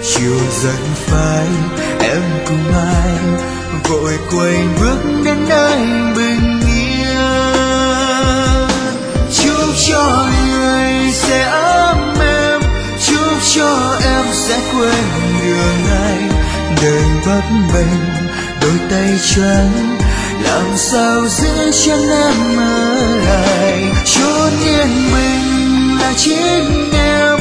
chiều dần phai em cùng ai vội quay bước đến nơi bình yên. Chúc cho người sẽ ấm em, chúc cho em sẽ quên đường anh. Đời bấp bênh đôi tay trắng, làm sao giữ chân em ở lại. Chốn yên bình là chính em,